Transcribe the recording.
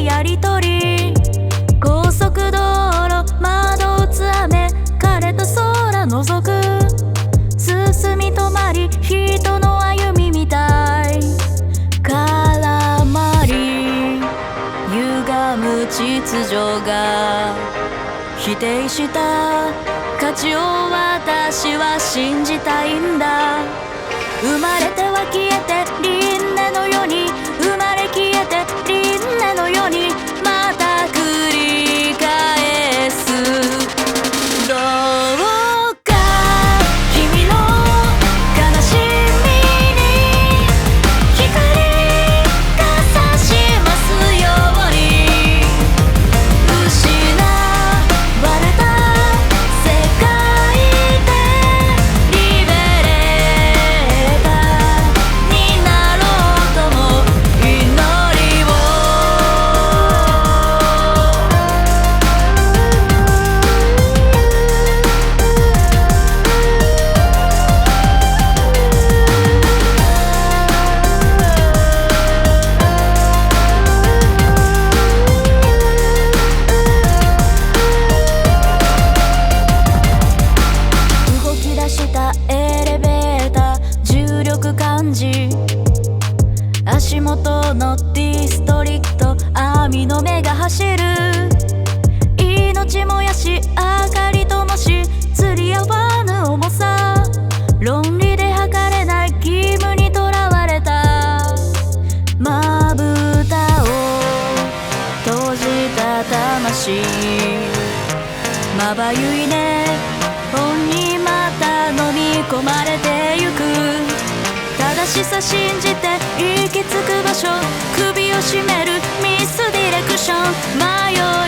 やりとり、高速道路窓打つ雨、枯れた空覗く、進み止まり人の歩みみたい、絡まり歪む秩序が否定した価値を私は信じたいんだ。生まれては消えて輪廻のように、生まれ消えて輪廻のように、また繰り返す。どうか君の悲しみに光が差しますように、失われた世界でリベレーターになろうとも祈りを。動き出したエレベーター、重力感じ、足元のディストリクト、網の目が走る、命燃やし明かり灯し、釣り合わぬ重さ、論理で測れない義務にとらわれた、まぶたを閉じた魂、まばゆいね本にまた飲み込まれてゆく、正しさ信じて行き着く場所、首を絞めるミスディレクション、迷う